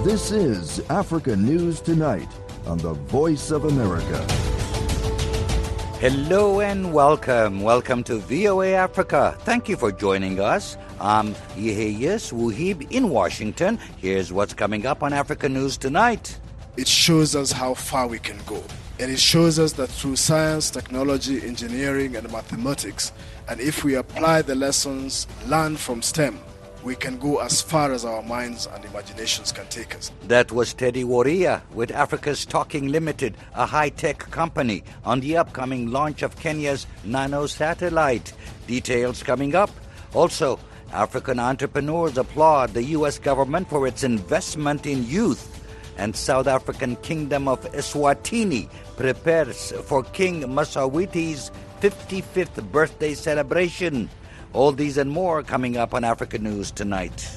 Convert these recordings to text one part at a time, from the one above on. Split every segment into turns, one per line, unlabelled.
This is Africa News Tonight on the Voice of America.
Hello and welcome. Welcome to VOA Africa. Thank you for joining us. I'm Yeheyes Wuhib in Washington. Here's what's coming up on Africa News Tonight.
It shows us how far we can go. And it shows us that through science, technology, engineering, and mathematics, and if we apply the lessons learned from STEM, we can go as far as our minds and imaginations can take us.
That was Teddy Waria with Africa's Talking Limited, a high-tech company, on the upcoming launch of Kenya's nano satellite. Details coming up. Also, African entrepreneurs applaud the U.S. government for its investment in youth. And South African Kingdom of Eswatini prepares for King Masawiti's 55th birthday celebration. All these and more coming up on Africa News Tonight.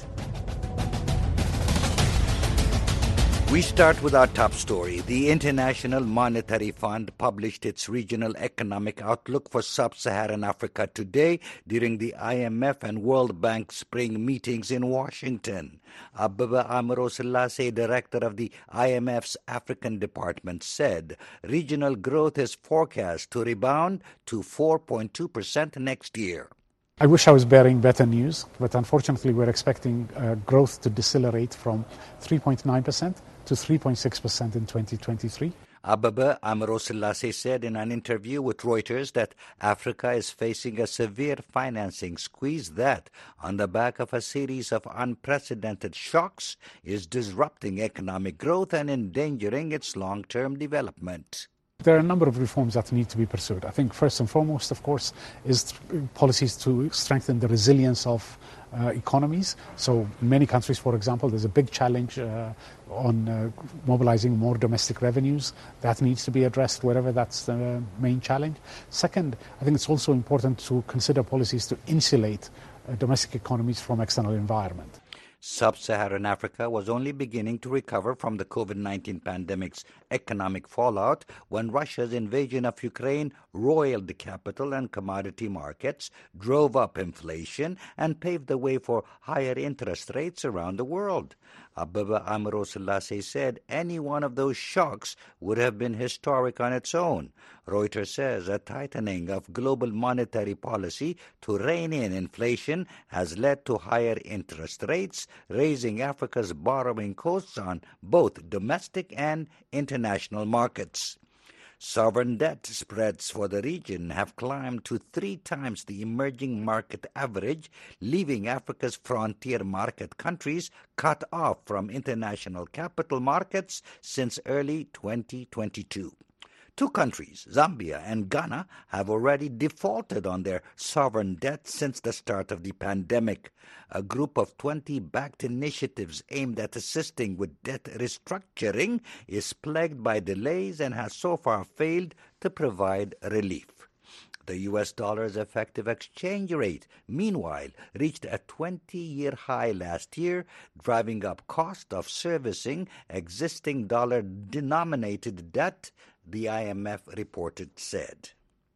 We start with our top story. The International Monetary Fund published its regional economic outlook for sub-Saharan Africa today during the IMF and World Bank spring meetings in Washington. Ababa Amaro-Selassie, director of the IMF's African department, said regional growth is forecast to rebound to 4.2% next year.
I wish I was bearing better news, but unfortunately we're expecting growth to decelerate from 3.9% to 3.6% in 2023.
Ababa Amaro-Selassie said in an interview with Reuters that Africa is facing a severe financing squeeze that, on the back of a series of unprecedented shocks, is disrupting economic growth and endangering its long-term development.
There are a number of reforms that need to be pursued. I think first and foremost, of course, is policies to strengthen the resilience of economies. So in many countries, for example, there's a big challenge on mobilizing more domestic revenues. That needs to be addressed wherever that's the main challenge. Second, I think it's also important to consider policies to insulate domestic economies from external environment.
Sub-Saharan Africa was only beginning to recover from the COVID-19 pandemic's economic fallout when Russia's invasion of Ukraine roiled the capital and commodity markets, drove up inflation, and paved the way for higher interest rates around the world. Ababa Amaro-Selassie said any one of those shocks would have been historic on its own. Reuters says a tightening of global monetary policy to rein in inflation has led to higher interest rates, raising Africa's borrowing costs on both domestic and international markets. Sovereign debt spreads for the region have climbed to 3 times the emerging market average, leaving Africa's frontier market countries cut off from international capital markets since early 2022. 2 countries, Zambia and Ghana, have already defaulted on their sovereign debt since the start of the pandemic. A group of 20 backed initiatives aimed at assisting with debt restructuring is plagued by delays and has so far failed to provide relief. The U.S. dollar's effective exchange rate, meanwhile, reached a 20-year high last year, driving up cost of servicing existing dollar-denominated debt, the IMF reported said.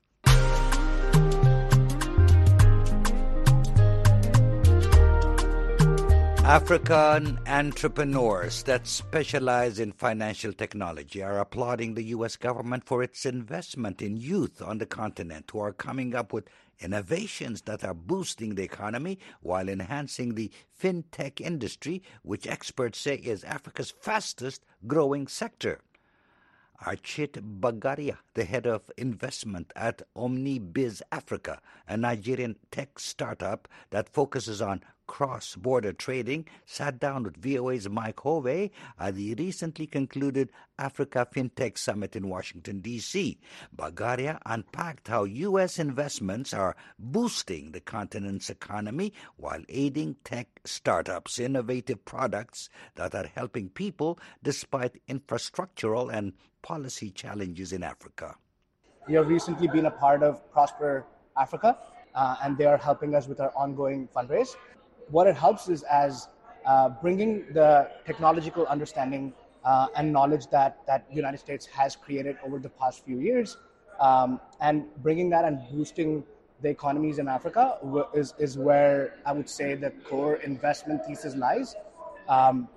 African entrepreneurs that specialize in financial technology are applauding the U.S. government for its investment in youth on the continent who are coming up with innovations that are boosting the economy while enhancing the fintech industry, which experts say is Africa's fastest growing sector. Archit Bagaria, the head of investment at OmniBiz Africa, a Nigerian tech startup that focuses on cross-border trading, sat down with VOA's Mike Hovey at the recently concluded Africa FinTech Summit in Washington, D.C. Bagaria unpacked how U.S. investments are boosting the continent's economy while aiding tech startups' innovative products that are helping people despite infrastructural and policy challenges in Africa.
We have recently been a part of Prosper Africa, and they are helping us with our ongoing fundraise. What it helps is as bringing the technological understanding and knowledge that the United States has created over the past few years, and bringing that and boosting the economies in Africa is where I would say the core investment thesis lies.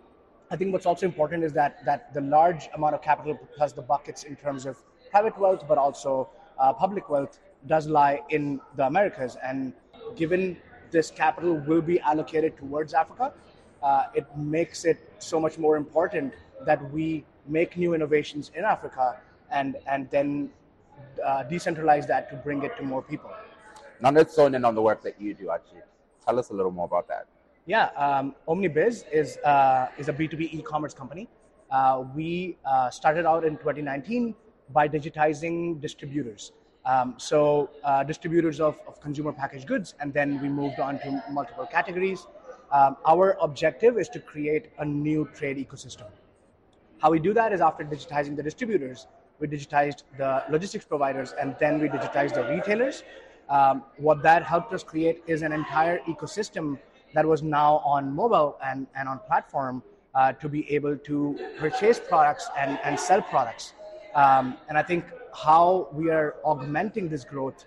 I think what's also important is that the large amount of capital plus the buckets in terms of private wealth, but also public wealth, does lie in the Americas. And given this capital will be allocated towards Africa, it makes it so much more important that we make new innovations in Africa and then decentralize that to bring it to more people.
Now let's zone in on the work that you do, actually. Tell us a little more about that.
Yeah, OmniBiz is a B2B e-commerce company. We started out in 2019 by digitizing distributors. Distributors of consumer packaged goods, and then we moved on to multiple categories. Our objective is to create a new trade ecosystem. How we do that is after digitizing the distributors, we digitized the logistics providers, and then we digitized the retailers. What that helped us create is an entire ecosystem that was now on mobile and on platform to be able to purchase products and sell products. And I think how we are augmenting this growth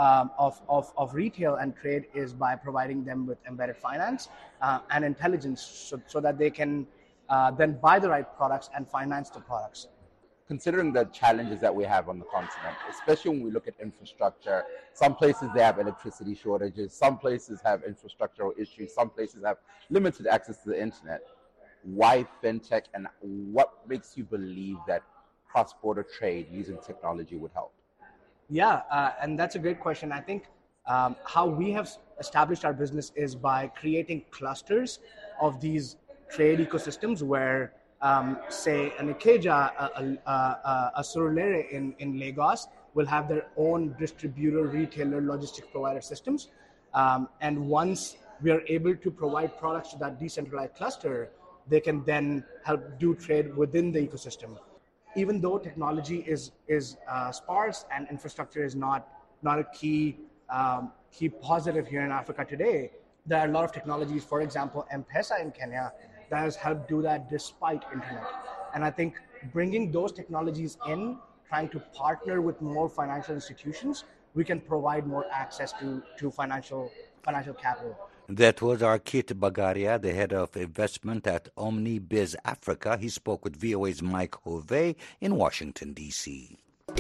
of retail and trade is by providing them with embedded finance and intelligence so that they can then buy the right products and finance the products.
Considering the challenges that we have on the continent, especially when we look at infrastructure, some places they have electricity shortages, some places have infrastructural issues, some places have limited access to the internet. Why fintech, and what makes you believe that cross-border trade using technology would help?
Yeah, and that's a great question. I think how we have established our business is by creating clusters of these trade ecosystems where say an Ikeja, a Surulere in Lagos will have their own distributor, retailer, logistics provider systems. And once we are able to provide products to that decentralized cluster, they can then help do trade within the ecosystem. Even though technology is sparse and infrastructure is not a key positive here in Africa today, there are a lot of technologies, for example, M-Pesa in Kenya, that has helped do that despite internet. And I think bringing those technologies in, trying to partner with more financial institutions, we can provide more access to financial capital.
That was Arkit Bagaria, the head of investment at OmniBiz Africa. He spoke with VOA's Mike Hovey in Washington, D.C.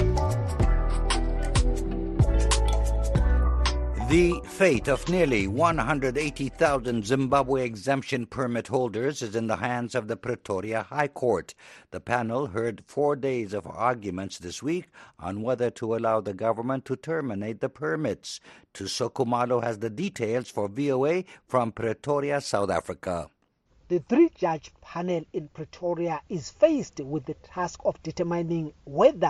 The fate of nearly 180,000 Zimbabwe exemption permit holders is in the hands of the Pretoria High Court. The panel heard 4 days of arguments this week on whether to allow the government to terminate the permits. Tusoko Malo has the details for VOA from Pretoria, South Africa.
The three-judge panel in Pretoria is faced with the task of determining whether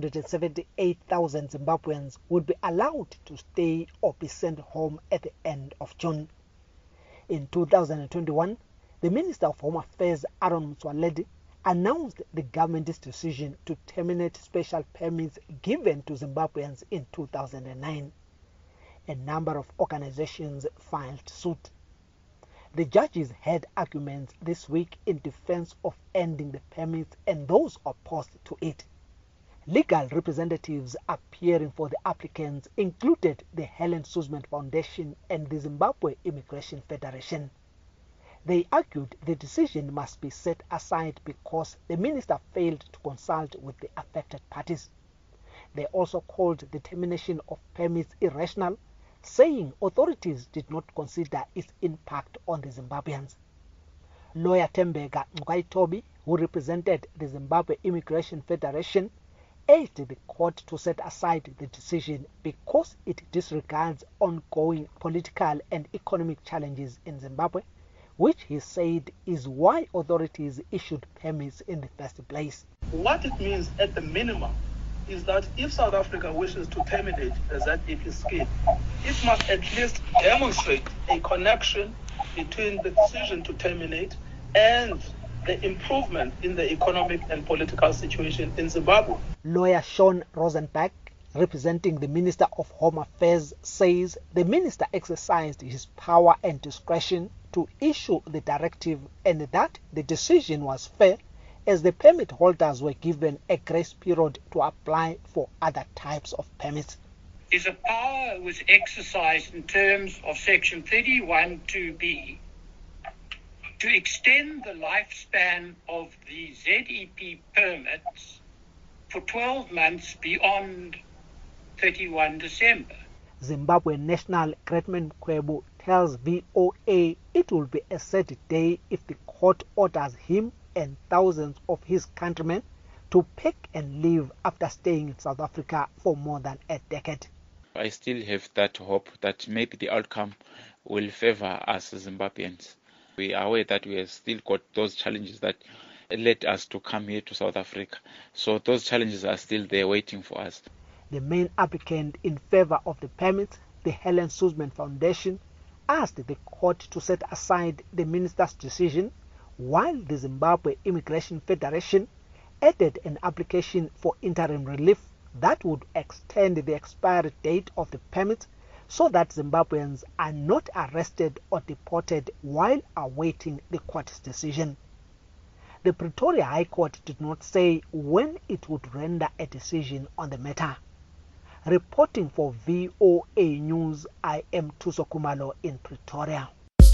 178,000 Zimbabweans would be allowed to stay or be sent home at the end of June. In 2021, the Minister of Home Affairs, Aaron Motsoaledi, announced the government's decision to terminate special permits given to Zimbabweans in 2009. A number of organizations filed suit. The judges had arguments this week in defense of ending the permits and those opposed to it. Legal representatives appearing for the applicants included the Helen Suzman Foundation and the Zimbabwe Immigration Federation. They argued the decision must be set aside because the minister failed to consult with the affected parties. They also called the termination of permits irrational, saying authorities did not consider its impact on the Zimbabweans. Lawyer Tembeka Mqwaitobi, who represented the Zimbabwe Immigration Federation, urged the court to set aside the decision because it disregards ongoing political and economic challenges in Zimbabwe, which he said is why authorities issued permits in the first place.
What it means at the minimum is that if South Africa wishes to terminate the ZEP scheme, it must at least demonstrate a connection between the decision to terminate and the improvement in the economic and political situation in Zimbabwe.
Lawyer Sean Rosenberg, representing the Minister of Home Affairs, says the minister exercised his power and discretion to issue the directive and that the decision was fair, as the permit holders were given a grace period to apply for other types of permits.
Is a power was exercised in terms of Section 31(2)(b), to extend the lifespan of the ZEP permits for 12 months beyond 31 December.
Zimbabwean National Gretman Mkhwebo tells VOA it will be a sad day if the court orders him and thousands of his countrymen to pack and leave after staying in South Africa for more than a decade.
I still have that hope that maybe the outcome will favor us Zimbabweans. We are aware that we have still got those challenges that led us to come here to South Africa. So those challenges are still there waiting for us.
The main applicant in favor of the permit, the Helen Suzman Foundation, asked the court to set aside the minister's decision, while the Zimbabwe Immigration Federation added an application for interim relief that would extend the expiry date of the permit so that Zimbabweans are not arrested or deported while awaiting the court's decision. The Pretoria High Court did not say when it would render a decision on the matter. Reporting for VOA News, I am Thuso Khumalo in Pretoria.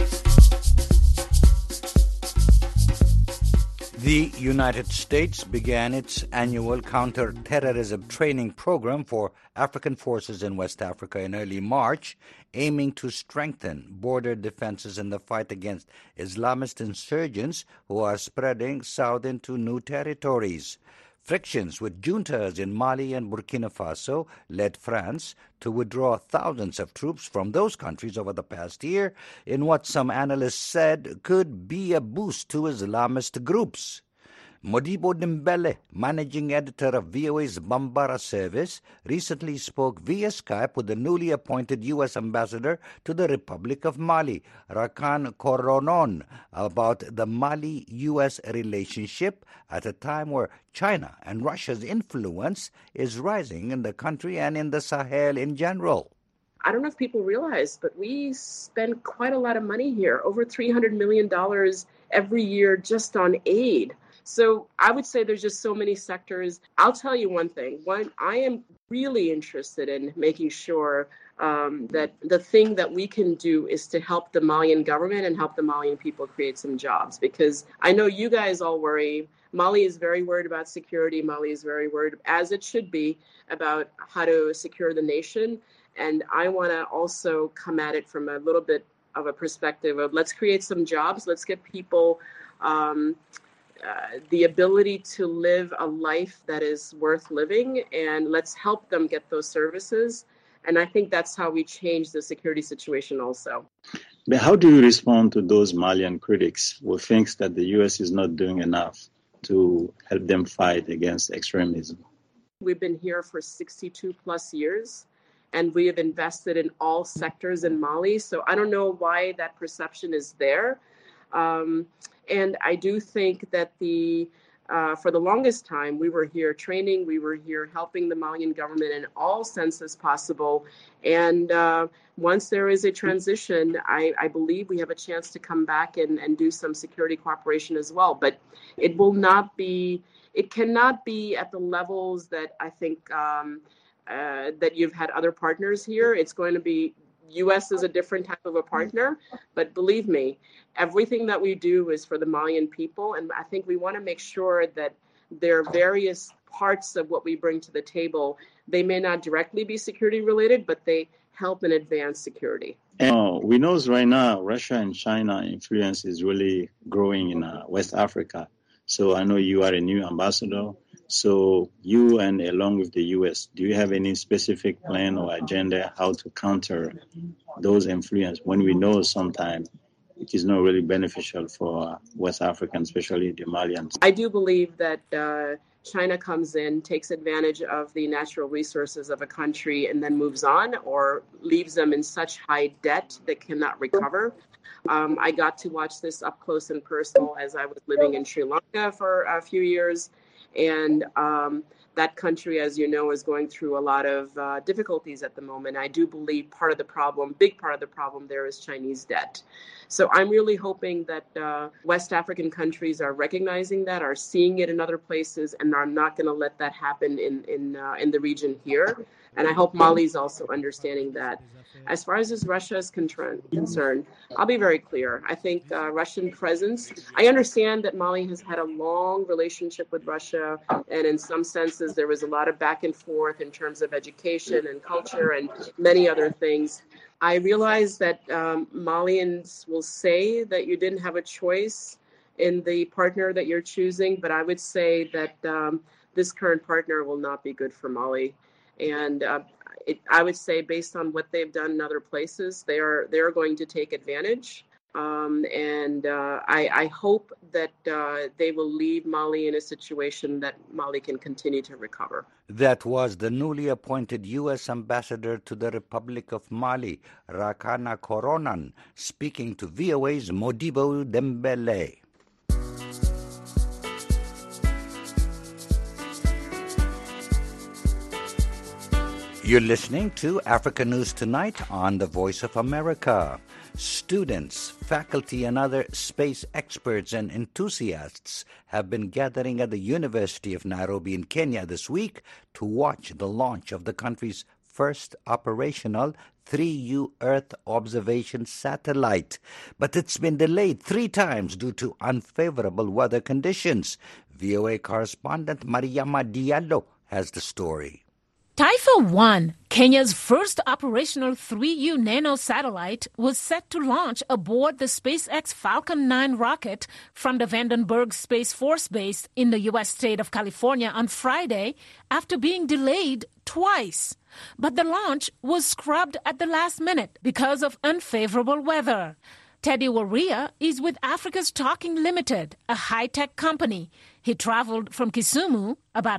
The United States began its annual counter-terrorism training program for African forces in West Africa in early March, aiming to strengthen border defenses in the fight against Islamist insurgents who are spreading south into new territories. Frictions with juntas in Mali and Burkina Faso led France to withdraw thousands of troops from those countries over the past year in what some analysts said could be a boost to Islamist groups. Modibo Dimbele, managing editor of VOA's Bambara service, recently spoke via Skype with the newly appointed U.S. ambassador to the Republic of Mali, Rakan Koronon, about the Mali-U.S. relationship at a time where China and Russia's influence is rising in the country and in the Sahel in general.
I don't know if people realize, but we spend quite a lot of money here, over $300 million every year just on aid. So I would say there's just so many sectors. I'll tell you one thing. One, I am really interested in making sure that the thing that we can do is to help the Malian government and help the Malian people create some jobs. Because I know you guys all worry. Mali is very worried about security. Mali is very worried, as it should be, about how to secure the nation. And I want to also come at it from a little bit of a perspective of let's create some jobs. Let's get people the ability to live a life that is worth living, and let's help them get those services. And I think that's how we change the security situation also.
But how do you respond to those Malian critics who think that the U.S. is not doing enough to help them fight against extremism?
We've been here for 62 plus years, and we have invested in all sectors in Mali. So I don't know why that perception is there. And I do think that for the longest time, we were here training, we were here helping the Malian government in all senses possible. And once there is a transition, I believe we have a chance to come back and do some security cooperation as well. But it cannot be at the levels that I think that you've had other partners here. It's going to be U.S. is a different type of a partner, but believe me, everything that we do is for the Malian people, and I think we want to make sure that there are various parts of what we bring to the table. They may not directly be security related, but they help and advance security.
We know right now Russia and China influence is really growing in West Africa. So I know you are a new ambassador. So you and along with the U.S., do you have any specific plan or agenda how to counter those influence when we know sometimes it is not really beneficial for West Africans, especially the Malians?
I do believe that China comes in, takes advantage of the natural resources of a country and then moves on or leaves them in such high debt they cannot recover. I got to watch this up close and personal as I was living in Sri Lanka for a few years. And that country, as you know, is going through a lot of difficulties at the moment. I do believe big part of the problem there is Chinese debt. So I'm really hoping that West African countries are recognizing that, are seeing it in other places, and are not going to let that happen in the region here. And I hope Mali is also understanding that. As far as Russia is concerned, I'll be very clear. I think Russian presence, I understand that Mali has had a long relationship with Russia, and in some senses there was a lot of back and forth in terms of education and culture and many other things. I realize that Malians will say that you didn't have a choice in the partner that you're choosing, but I would say that this current partner will not be good for Mali. And I would say, based on what they've done in other places, they're going to take advantage. I hope that they will leave Mali in a situation that Mali can continue to recover.
That was the newly appointed U.S. Ambassador to the Republic of Mali, Rakana Koronan, speaking to VOA's Modibo Dembele. You're listening to Africa News Tonight on the Voice of America. Students, faculty, and other space experts and enthusiasts have been gathering at the University of Nairobi in Kenya this week to watch the launch of the country's first operational 3U Earth observation satellite. But it's been delayed 3 times due to unfavorable weather conditions. VOA correspondent Mariama Diallo has the story.
Taifa 1, Kenya's first operational 3U nano satellite, was set to launch aboard the SpaceX Falcon 9 rocket from the Vandenberg Space Force Base in the U.S. state of California on Friday after being delayed twice. But the launch was scrubbed at the last minute because of unfavorable weather. Teddy Waria is with Africa's Talking Limited, a high-tech company. He traveled from Kisumu, about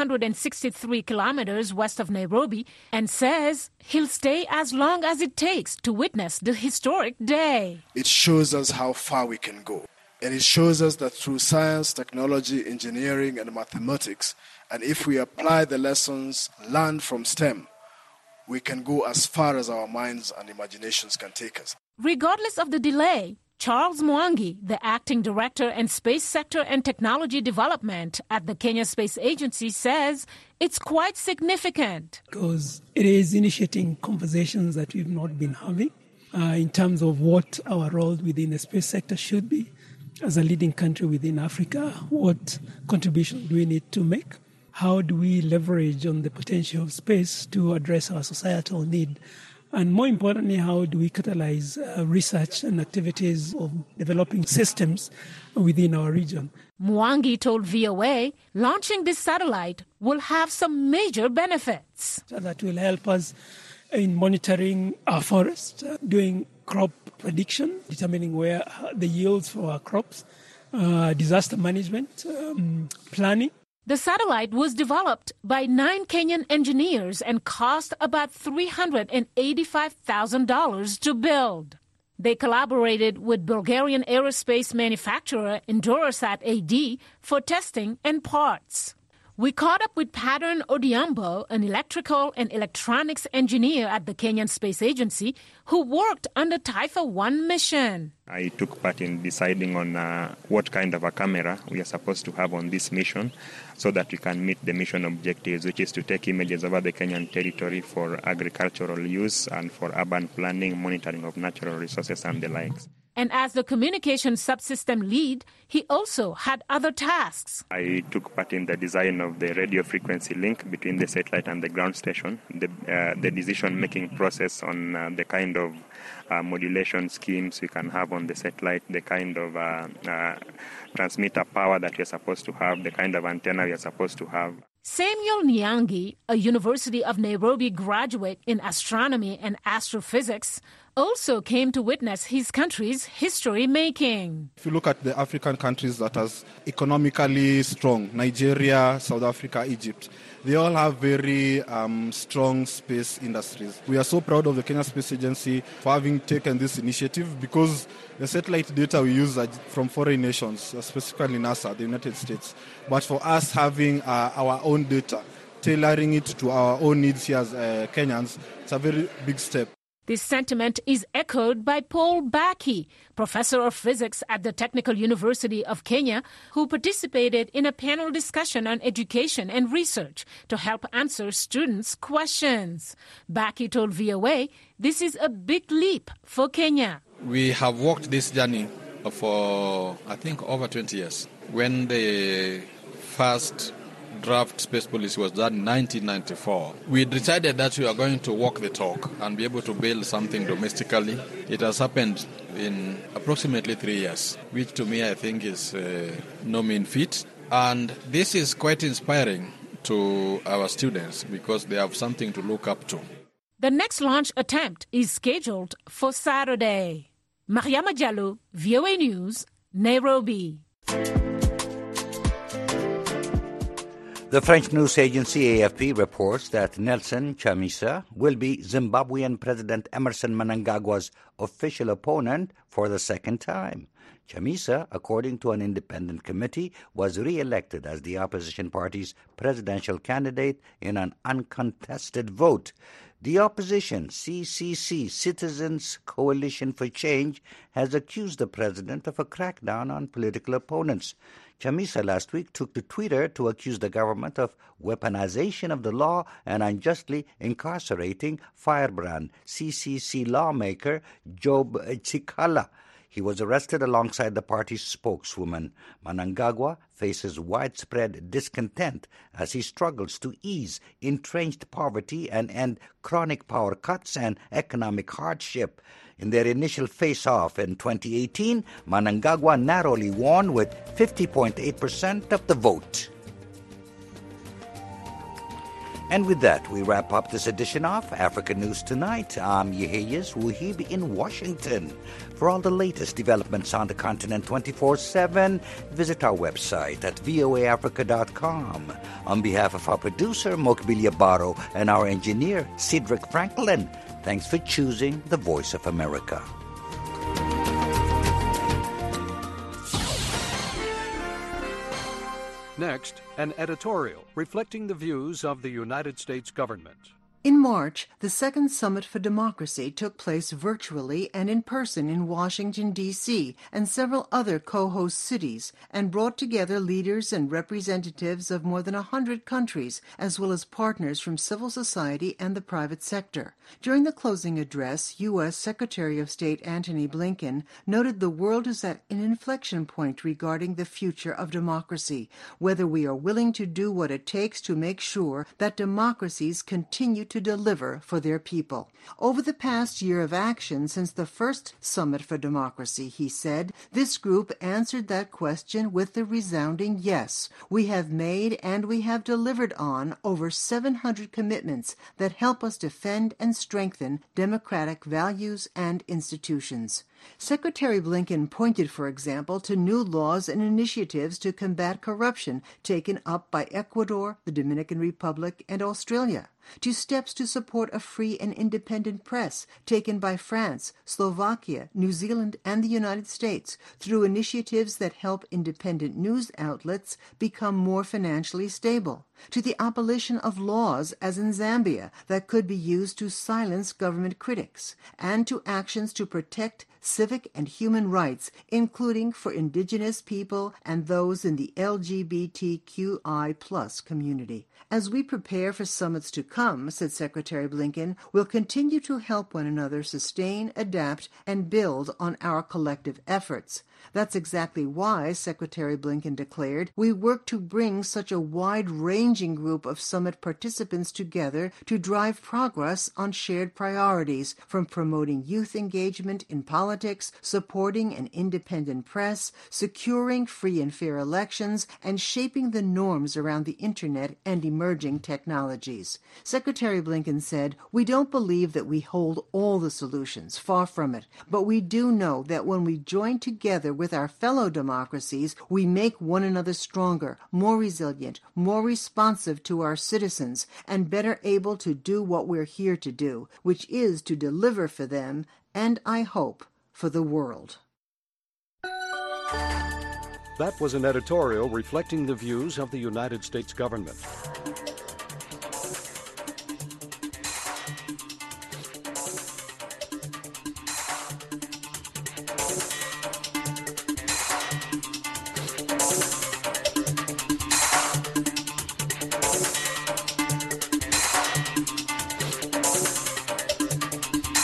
563 kilometers west of Nairobi, and says he'll stay as long as it takes to witness the historic day.
It shows us how far we can go. And it shows us that through science, technology, engineering, and mathematics, and if we apply the lessons learned from STEM, we can go as far as our minds and imaginations can take us.
Regardless of the delay, Charles Mwangi, the acting director in Space Sector and Technology Development at the Kenya Space Agency, says it's quite significant.
Because it is initiating conversations that we've not been having in terms of what our role within the space sector should be as a leading country within Africa. What contribution do we need to make? How do we leverage on the potential of space to address our societal need? And more importantly, how do we catalyze research and activities of developing systems within our region?
Mwangi told VOA launching this satellite will have some major benefits.
So that will help us in monitoring our forests, doing crop prediction, determining where the yields for our crops, disaster management, planning.
The satellite was developed by 9 Kenyan engineers and cost about $385,000 to build. They collaborated with Bulgarian aerospace manufacturer Indorasat AD for testing and parts. We caught up with Pattern Odiambo, an electrical and electronics engineer at the Kenyan Space Agency, who worked on the Taifa 1 mission.
I took part in deciding on what kind of a camera we are supposed to have on this mission so that we can meet the mission objectives, which is to take images over the Kenyan territory for agricultural use and for urban planning, monitoring of natural resources and the likes.
And as the communication subsystem lead, he also had other tasks.
I took part in the design of the radio frequency link between the satellite and the ground station, the decision-making process on the kind of modulation schemes we can have on the satellite, the kind of transmitter power that we're supposed to have, the kind of antenna we're supposed to have.
Samuel Nyangi, a University of Nairobi graduate in astronomy and astrophysics, also came to witness his country's history making.
If you look at the African countries that are economically strong, Nigeria, South Africa, Egypt, they all have very strong space industries. We are so proud of the Kenya Space Agency for having taken this initiative because the satellite data we use are from foreign nations, specifically NASA, the United States. But for us having our own data, tailoring it to our own needs here as Kenyans, it's a very big step.
This sentiment is echoed by Paul Baki, professor of physics at the Technical University of Kenya, who participated in a panel discussion on education and research to help answer students' questions. Baki told VOA this is a big leap for Kenya.
We have walked this journey for, I think, over 20 years. When the first draft space policy was done in 1994. We decided that we are going to walk the talk and be able to build something domestically. It has happened in approximately 3 years, which to me I think is no mean feat. And this is quite inspiring to our students because they have something to look up to.
The next launch attempt is scheduled for Saturday. Mariama Diallo, VOA News, Nairobi.
The French news agency AFP reports that Nelson Chamisa will be Zimbabwean President Emmerson Mnangagwa's official opponent for the second time. Chamisa, according to an independent committee, was re-elected as the opposition party's presidential candidate in an uncontested vote. The opposition, CCC, Citizens Coalition for Change, has accused the president of a crackdown on political opponents. Chamisa last week took to Twitter to accuse the government of weaponization of the law and unjustly incarcerating firebrand CCC lawmaker Job Chikala. He was arrested alongside the party's spokeswoman. Mnangagwa faces widespread discontent as he struggles to ease entrenched poverty and end chronic power cuts and economic hardship. In their initial face-off in 2018, Mnangagwa narrowly won with 50.8% of the vote. And with that, we wrap up this edition of Africa News Tonight. I'm Yeheyes Wuhib in Washington. For all the latest developments on the continent 24/7, visit our website at voaafrica.com. On behalf of our producer, Mokbilia Baro, and our engineer, Cedric Franklin, thanks for choosing the Voice of America.
Next, an editorial reflecting the views of the United States government.
In March, the Second Summit for Democracy took place virtually and in person in Washington, D.C., and several other co-host cities, and brought together leaders and representatives of more than 100 countries, as well as partners from civil society and the private sector. During the closing address, U.S. Secretary of State Antony Blinken noted the world is at an inflection point regarding the future of democracy, whether we are willing to do what it takes to make sure that democracies continue to deliver for their people. Over the past year of action since the first Summit for Democracy, he said, this group answered that question with a resounding yes. We have made and we have delivered on over 700 commitments that help us defend and strengthen democratic values and institutions. Secretary Blinken pointed, for example, to new laws and initiatives to combat corruption taken up by Ecuador, the Dominican Republic, and Australia, to steps to support a free and independent press taken by France, Slovakia, New Zealand, and the United States through initiatives that help independent news outlets become more financially stable, to the abolition of laws, as in Zambia, that could be used to silence government critics, and to actions to protect civic and human rights, including for indigenous people and those in the LGBTQI+ community. As we prepare for summits to come, said Secretary Blinken, we'll continue to help one another sustain, adapt, and build on our collective efforts. That's exactly why, Secretary Blinken declared, we work to bring such a wide-ranging group of summit participants together to drive progress on shared priorities, from promoting youth engagement in politics, supporting an independent press, securing free and fair elections, and shaping the norms around the Internet and emerging technologies. Secretary Blinken said, we don't believe that we hold all the solutions, far from it, but we do know that when we join together with our fellow democracies, we make one another stronger, more resilient, more responsive to our citizens, and better able to do what we're here to do, which is to deliver for them, and I hope, for the world.
That was an editorial reflecting the views of the United States government.